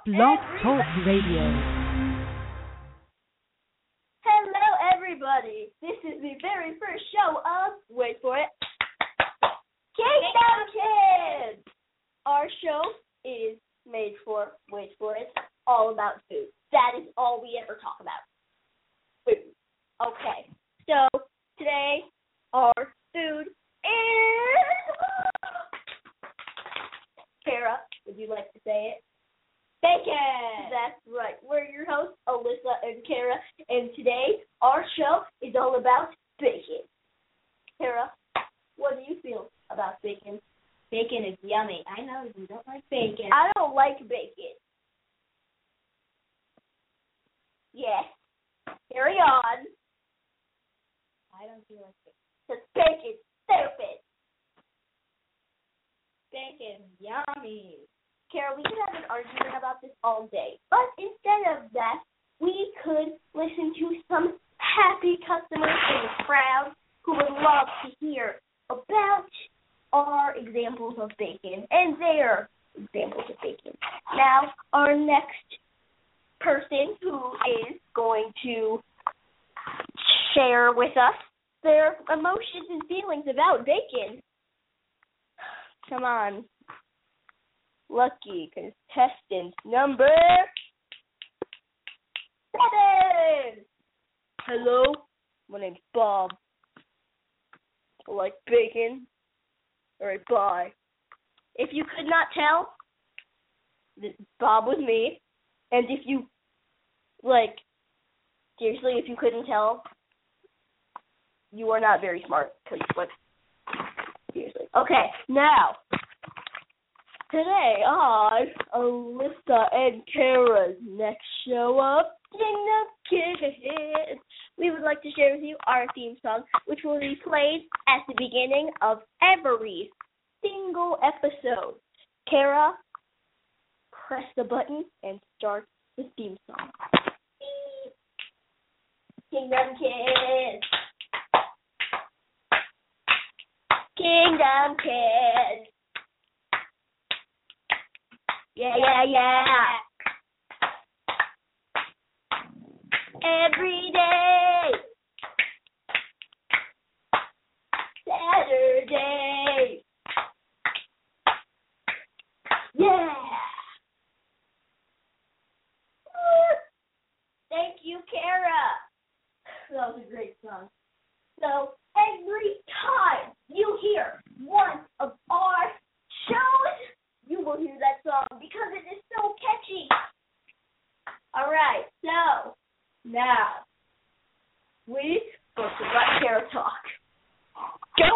Blog Talk Radio. Hello, everybody. This is the very first show of, wait for it, Kingdom Kids. Our show is made for, wait for it, all about food. That is all we ever talk about. Food. Okay, so today our food is... Kara, would you like to say it? Bacon! That's right. We're your hosts, Alyssa and Kara, and today our show is all about bacon. Kara, what do you feel about bacon? Bacon is yummy. I know you don't like bacon. I don't like bacon. Yes. Carry on. Why don't you like bacon? Because bacon's stupid. Bacon, yummy. Kara, we could have an argument about this all day, but instead of that, we could listen to some happy customers in the crowd who would love to hear about our examples of bacon and their examples of bacon. Now, our next person who is going to share with us their emotions and feelings about bacon. Come on. Lucky contestant number 7. Hello, my name's Bob. I like bacon. Alright, bye. If you could not tell, Bob was me. And if you, seriously, if you couldn't tell, you are not very smart. Seriously. Okay, now, today on Alyssa and Kara's next show of Kingdom Kids, we would like to share with you our theme song, which will be played at the beginning of every single episode. Kara, press the button and start the theme song. Kingdom Kids. Kingdom Kids. Yeah, yeah, yeah. Every day. Saturday. Yeah. Thank you, Kara. That was a great song. So, every time you hear one of our shows, you will hear that song because it is so catchy. All right, so now we go to let Kara talk. Go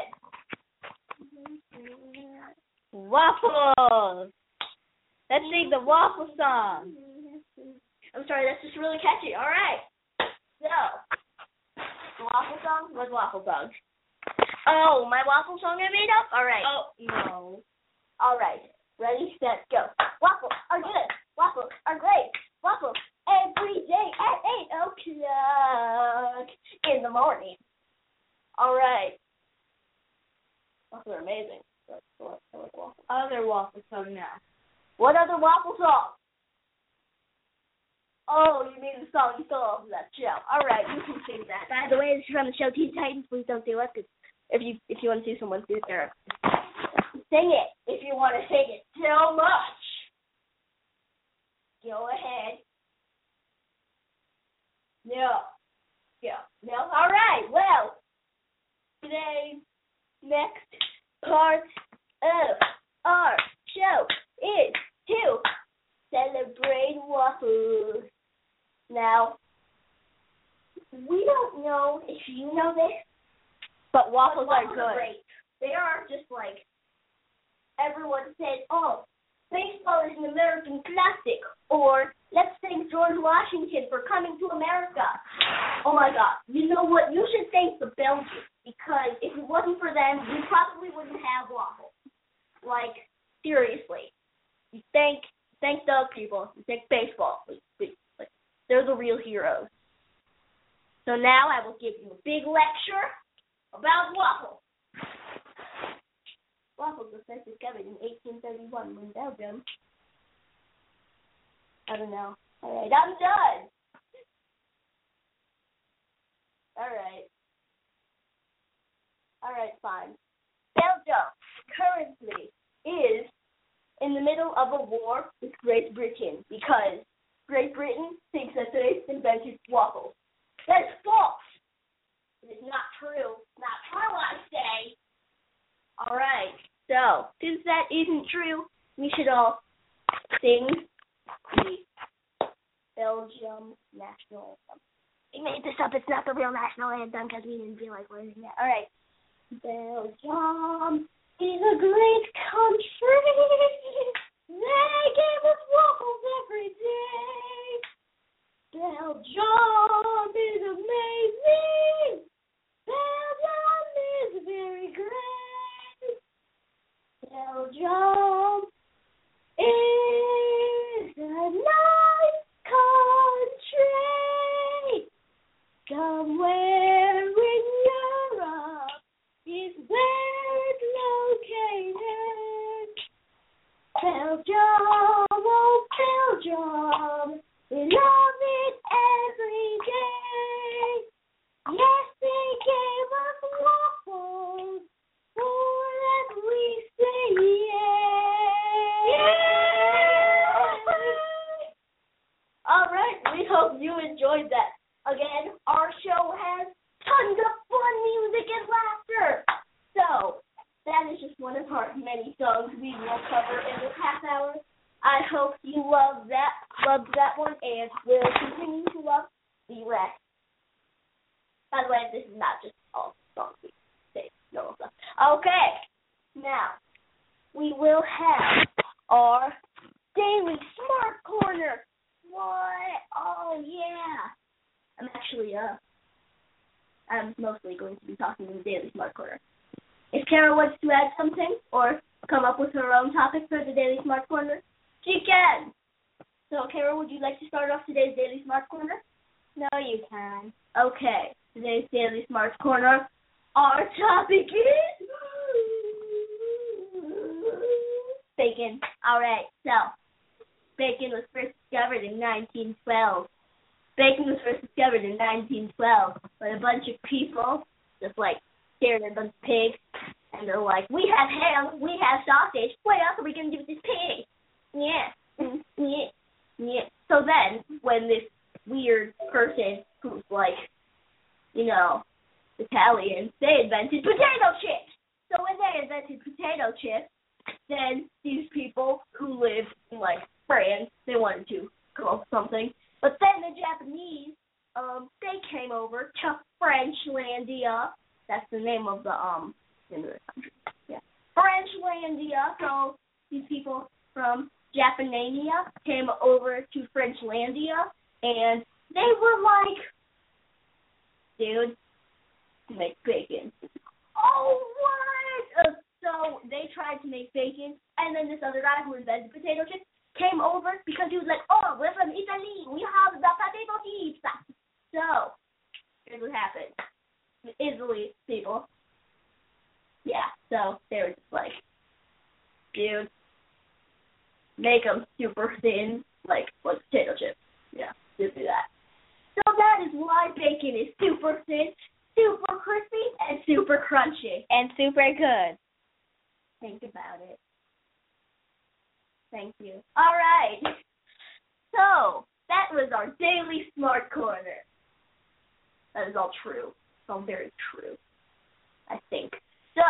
ahead. Waffles. Let's sing the waffle song. I'm sorry, that's just really catchy. All right. So, the waffle song? What waffle song? Oh, my waffle song I made up? All right. Oh, no. All right. Ready, set, go. Waffles are good. Waffles are great. Waffles every day at 8 o'clock in the morning. All right. Waffles are amazing. Other waffle song now. What other waffle song? Oh, you mean the song you stole off of that show. All right, you can sing that. By the way, this is from the show Teen Titans. Please don't do it. If you want to see someone do there, sing it. If you want to sing it so much, go ahead. No. All right. Well, today's next part of our show is to celebrate waffles. Now, we don't know if you know this, but waffles are good. Great. They are just like everyone said, oh, baseball is an American classic, or let's thank George Washington for coming to America. Oh my God, you know what? You should thank the Belgians, because if it wasn't for them, we probably wouldn't have waffles. Like, seriously. You thank those people. You thank baseball. They're the real heroes. So now I will give you a big lecture about waffles. Waffles was first discovered in 1831 when Belgium I don't know. All right, I'm done. All right, fine. Belgium currently is in the middle of a war with Great Britain because Great Britain thinks that they invented waffles. That's false. It is not true. Not true, I say. All right. So, since that isn't true, we should all sing the Belgium national anthem. We made this up. It's not the real national anthem because we didn't feel like learning that. All right. Belgium is a great country. They give us waffles every day. Belgium is amazing. Belgium is very great. Belgium is a nice country. Somewhere in Europe is where it's located. Belgium, oh Belgium, we love it every day. Yes, they gave us waffles for that we say yay. All right, we hope you enjoyed that. Again, our show has tons of fun music and laughter. So, that is just one of our many songs we will cover in this half hour. I hope you loved that one, and will continue to love the rest. By the way, this is not just all songs we say. No stuff. Okay, now, we will have our Daily Smart Corner. What? Oh, yeah. I'm mostly going to be talking in the Daily Smart Corner. If Kara wants to add something or come up with her own topic for the Daily Smart Corner, she can. So, Kara, would you like to start off today's Daily Smart Corner? No, you can. Okay, today's Daily Smart Corner, our topic is bacon. All right, so bacon was first discovered in 1912. Bacon was first discovered in 1912 by a bunch of people just staring at a bunch of pigs, and they're like, we have ham, we have sausage, what else are we going to do with this pig? Yeah. So then, when this weird person who's Italian, they invented potato chips. So when they invented potato chips, then these people who lived in France, they wanted to come up with something. But then the Japanese, they came over to Frenchlandia. That's the name of the country. Yeah, Frenchlandia. So these people from Japanania came over to Frenchlandia, and they were like, dude, make bacon. Oh, what? So they tried to make bacon, and then this other guy who invented potato chips came over because he was like, oh, we're from Italy. We have the potato chips. So here's what happened. Italy people. Yeah, so they were just like, dude, make them super thin, like potato chips. Yeah, just do that. So that is why bacon is super thin, super crispy, and super crunchy. And super good. Think about it. Thank you. All right. So, that was our Daily Smart Corner. That is all true. It's all very true, I think. So,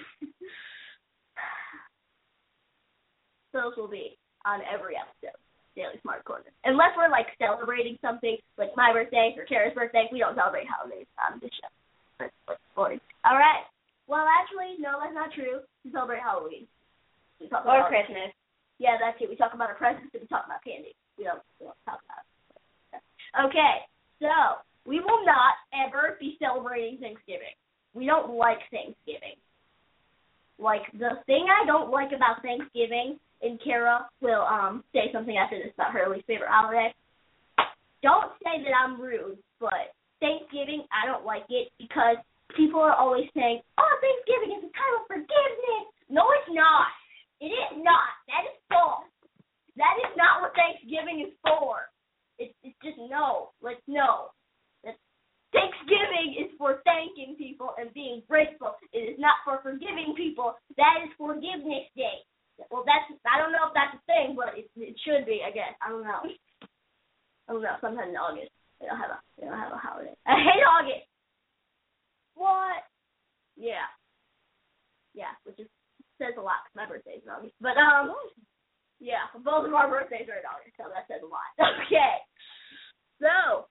those will be on every episode, Daily Smart Corner. Unless we're, celebrating something, like my birthday or Kara's birthday, we don't celebrate holidays on this show. That's boring. All right. Well, actually, no, that's not true. We celebrate Halloween. Or Christmas. Yeah, that's it. We talk about our presents and we talk about candy. We don't talk about it. Okay, so we will not ever be celebrating Thanksgiving. We don't like Thanksgiving. The thing I don't like about Thanksgiving, and Kara will say something after this about her least favorite holiday. Don't say that I'm rude, but Thanksgiving, I don't like it because people are always saying, oh, Thanksgiving is a time of forgiveness. No, it's not. It is not. That is false. That is not what Thanksgiving is for. It's just no. Like, no. Thanksgiving is for thanking people and being grateful. It is not for forgiving people. That is Forgiveness Day. Well, I don't know if that's a thing, but it should be, I guess. I don't know. Sometime in August. They don't have a holiday. I hate August. What? Yeah, which says a lot. My birthday's in August. But yeah, both of our birthdays are in August, so that says a lot. Okay. So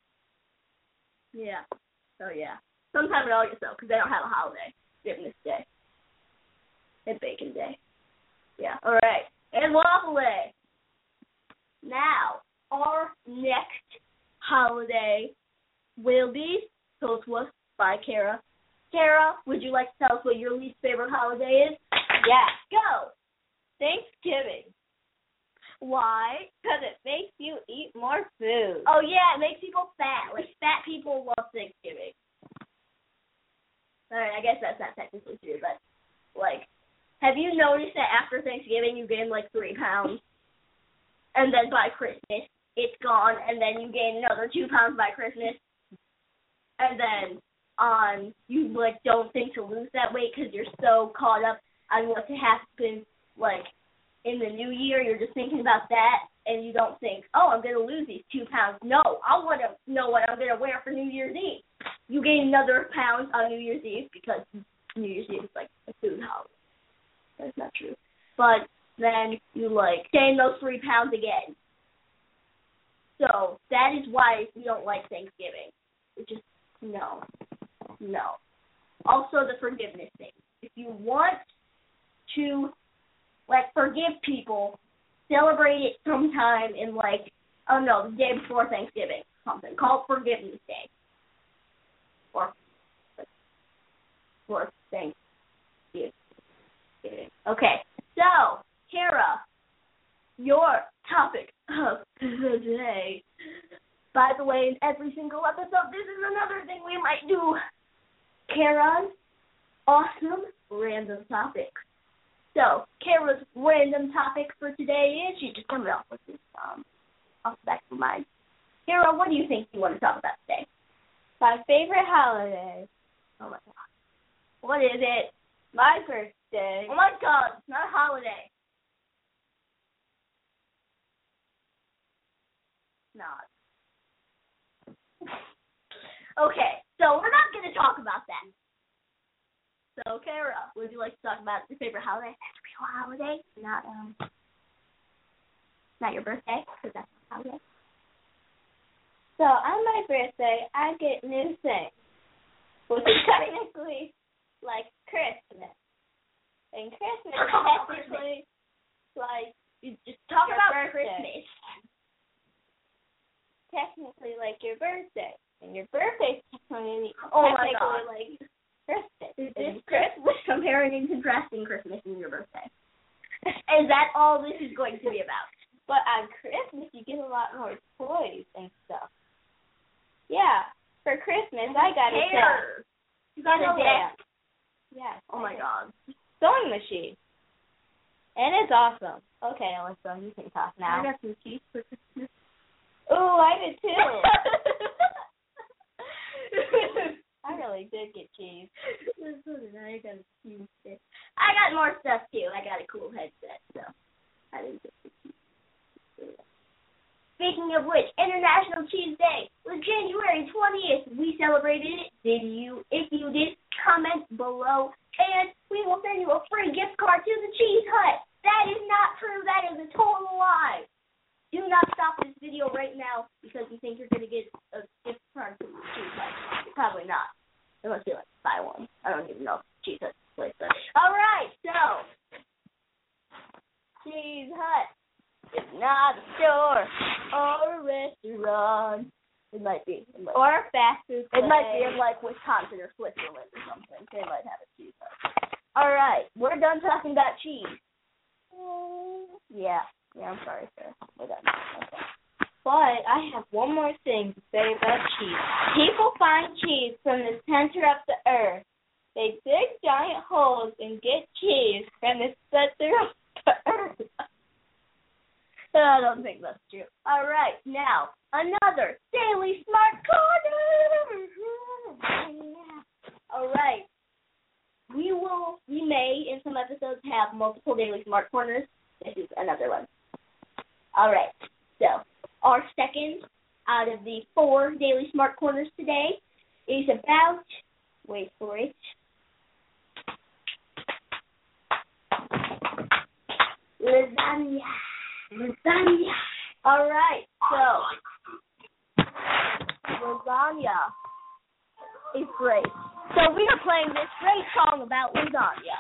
yeah. Sometime in August, though, because they don't have a holiday. Forgiveness Day. And Bacon Day. Yeah, all right. And Waffle Day. Now, our next holiday will be told to us by Kara. Kara, would you like to tell us what your least favorite holiday is? Yeah. Go. Thanksgiving. Why? Because it makes you eat more food. Oh, yeah, it makes people fat. Like, fat people love Thanksgiving. All right, I guess that's not technically true, but, like, have you noticed that after Thanksgiving you gain, like, 3 pounds? And then by Christmas, it's gone, and then you gain another 2 pounds by Christmas. And then you, like, don't think to lose that weight because you're so caught up on what happens, like, in the new year. You're just thinking about that, and you don't think, oh, I'm going to lose these 2 pounds. No, I want to know what I'm going to wear for New Year's Eve. You gain another pound on New Year's Eve because New Year's Eve is, like, a food holiday. That's not true. But then you, like, gain those 3 pounds again. So that is why we don't like Thanksgiving. It's just, no. Also, the forgiveness thing. If you want to, like, forgive people, celebrate it sometime in, like, the day before Thanksgiving, something. Call it Forgiveness Day. Or Thanksgiving. Okay, so, Kara, your topic of the day. By the way, in every single episode, this is another thing we might do. Kara's awesome random topic. So, Kara's random topic for today is, she just coming up with this off the back of my mind. Kara, what do you think you want to talk about today? My favorite holiday. Oh, my God. What is it? My birthday. Oh, my God. It's not a holiday. Not. Okay, so we're not going to talk about that. So, Kara, would you like to talk about your favorite holiday? That's a real holiday, not your birthday, because that's not a holiday. So, on my birthday, I get new things, which is technically like Christmas. And Christmas is technically like you just talk about birthday. Christmas. Technically like your birthday. And your birthday is technically like Christmas. Is this Christmas? Comparing and contrasting Christmas and your birthday. Is that all this is going to be about? But on Christmas, you get a lot more toys and stuff. Yeah. For Christmas, I got a dance. You got a dance? Yeah. Oh, my God. Sewing machine. And it's awesome. Okay, Alyssa, you can talk now. I got some cheese for Christmas. Ooh, I did too. I really did get cheese. I got a cheese stick. I got more stuff too. I got a cool headset, so I didn't get the cheese. Speaking of which, International Cheese Day was January 20th. We celebrated it. If you did, comment below, and we will send you a free gift card to the Cheese Hut. That is not true. That is a total lie. Do not stop this video right now because you think you're going to get a gift card to the Cheese Hut. Probably not. Unless you like buy one. I don't even know if Cheese Hut plays that. All right, so Cheese Hut is not a store or a restaurant. It might be. Or a fast food place. It might be in like Wisconsin or Switzerland or something. They might have a Cheese Hut. All right, we're done talking about cheese. Yeah, I'm sorry, sir. We're done. Okay. But I have one more thing to say about cheese. People find cheese from the center of the earth. They dig giant holes and get cheese from the center of the earth. I don't think that's true. All right, now another Daily Smart Corner. All right. We may, in some episodes, have multiple Daily Smart Corners. This is another one. All right. So, our second out of the 4 Daily Smart Corners today is about, wait for it, lasagna. All right. So, lasagna is great. So we are playing this great song about lasagna.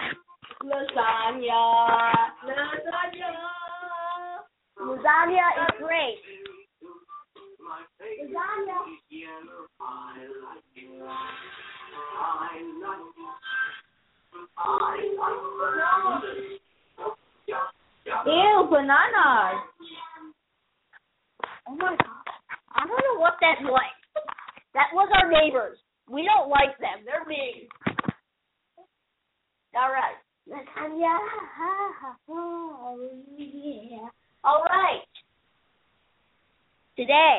Lasagna is great. Lasagna. Ew, bananas. Oh my God. I don't know what that was. That was our neighbors. We don't like them. They're mean. All right. Lasagna. Oh, yeah. All right. Today,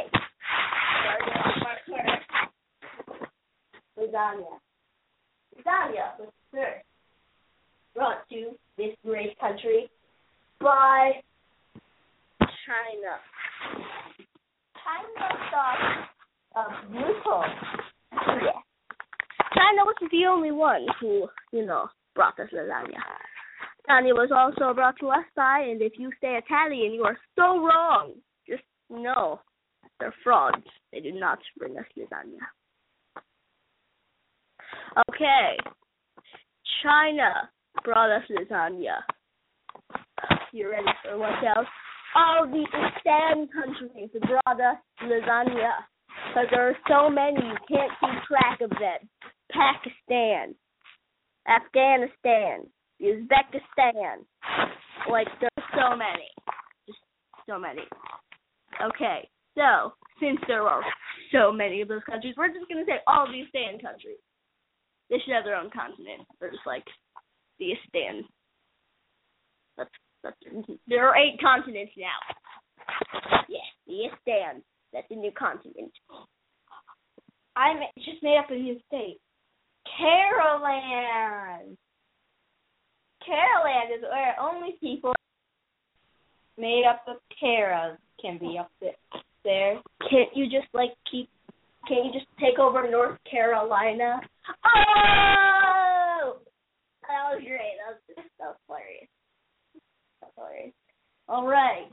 lasagna. Lasagna was first brought to this great country by China. China thought brutal. Yeah. China wasn't the only one who, brought us lasagna. Lasagna was also brought to us by, and if you say Italian, you are so wrong. Just know they're frauds. They did not bring us lasagna. Okay. China brought us lasagna. You ready for what else? All the Eastern countries brought us lasagna. Because there are so many, you can't keep track of them. Pakistan, Afghanistan, Uzbekistan. There are so many. Just so many. Okay, so, since there are so many of those countries, we're just going to say all the Eastern countries. They should have their own continent. They're just like the Eastern. There are 8 continents now. Yeah, the Eastern. That's a new continent. I just made up a new state. Caroland. Caroland is where only people made up of Caras can be up there. Can't you just take over North Carolina? Oh! That was great. That was hilarious. That's hilarious. All right.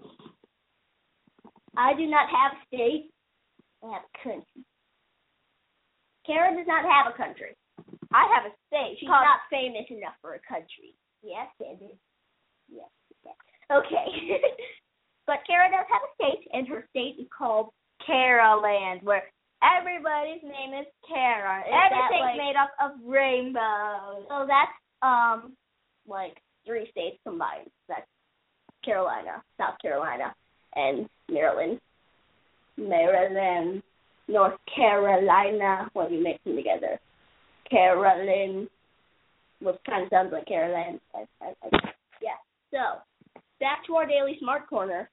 I do not have a state. I have a country. Kara does not have a country. I have a state. She's not famous enough for a country. Yes, Sandy. Yes. Okay. But Kara does have a state, and her state is called Caroland, where everybody's name is Kara. Everything's made up of rainbows. So that's 3 states combined. That's Carolina, South Carolina, and Maryland, North Carolina, when you mix them together. Carolyn, which kind of sounds like Caroline. Yeah, so, back to our Daily Smart Corner.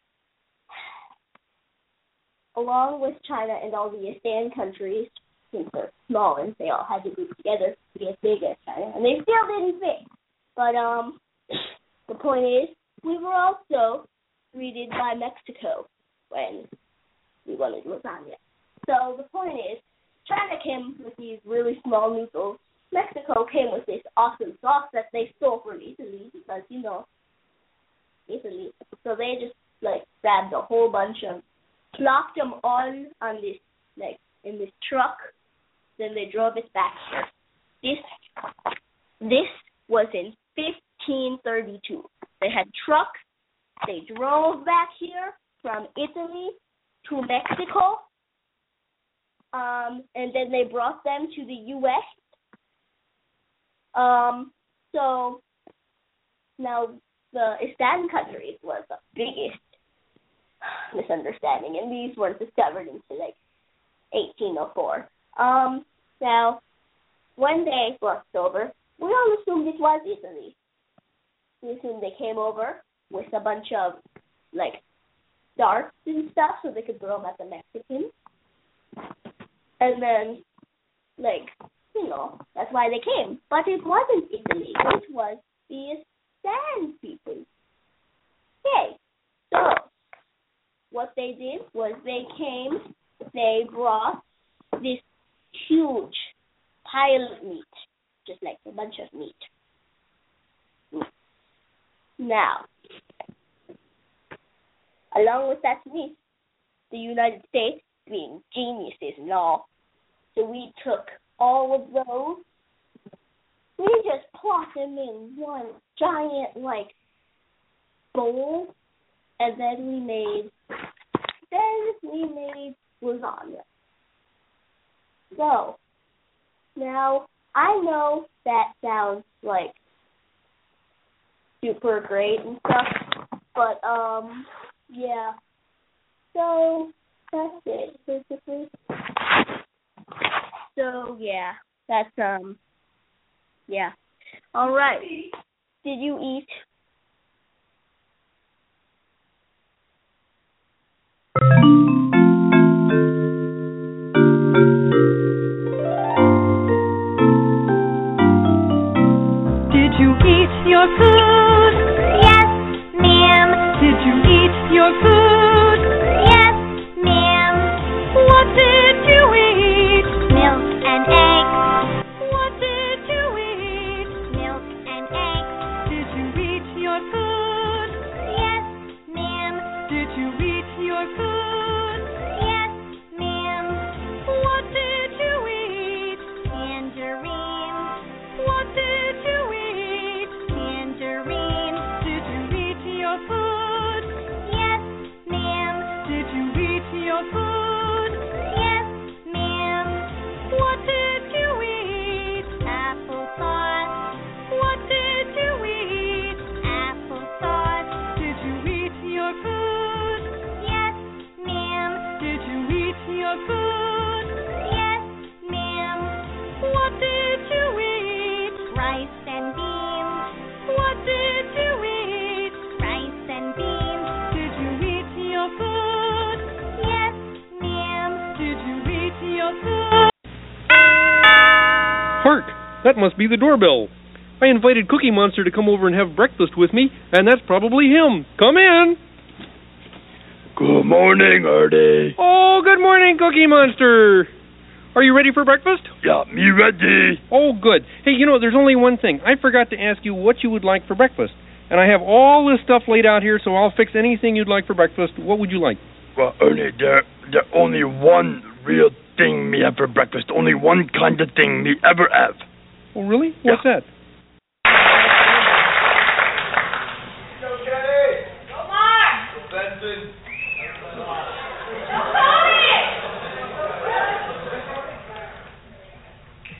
Along with China and all the ASEAN countries, since they're small and they all had to group together to be as big as China, and they still didn't fit. But, the point is, we were also greeted by Mexico when we wanted lasagna. So the point is, China came with these really small noodles. Mexico came with this awesome sauce that they stole from Italy because, Italy. So they just, grabbed a whole bunch of, plopped them all on this, in this truck. Then they drove it back here. This was in 1532. They had trucks. They drove back here from Italy to Mexico, and then they brought them to the U.S. So now the ASEAN countries was the biggest misunderstanding, and these were discovered into 1804. Now when they crossed over, we all assumed it was Italy. We assumed they came over with a bunch of like, darts and stuff so they could throw them at the Mexicans. And then, like, you know, that's why they came. But it wasn't Italy. It was the Sand people. Okay, so what they did was they brought this huge pile of meat, just like a bunch of meat. Now, along with that meat, the United States, being geniuses and all, so we took all of those, we just plopped them in one giant, like, bowl, and then we made lasagna. So, now, I know that sounds, like, super great and stuff, but, yeah. So, that's it, basically. So, yeah, that's, yeah. All right. Did you eat? Did you eat your food? Yes, ma'am. Did you eat your food? Yes, ma'am. What did you eat? Milk and eggs. What did you eat? Milk and eggs. Did you eat your food? Yes, ma'am. Did you eat your food? Yes, ma'am. What did you eat? Tangerine. What did you eat? Tangerine. Did you eat your food? Yes, ma'am. Did you eat your food? Yes, ma'am. What did you eat? Applesauce. What did you eat? Applesauce. Did you eat your food? Yes, ma'am. Did you eat your food? Yes, ma'am. What did you eat? Rice and beans. What did you eat? Rice and beans. Did you eat your food? Yes, ma'am. Did you eat your food? Hark! That must be the doorbell. I invited Cookie Monster to come over and have breakfast with me, and that's probably him. Come in! Good morning, Artie. Oh, good morning, Cookie Monster! Are you ready for breakfast? Yeah, me ready. Oh, good. Hey, you know, there's only one thing. I forgot to ask you what you would like for breakfast. And I have all this stuff laid out here, so I'll fix anything you'd like for breakfast. What would you like? Well, Ernie, there only one real thing me have for breakfast. Only one kind of thing me ever have. Oh, really? What's that?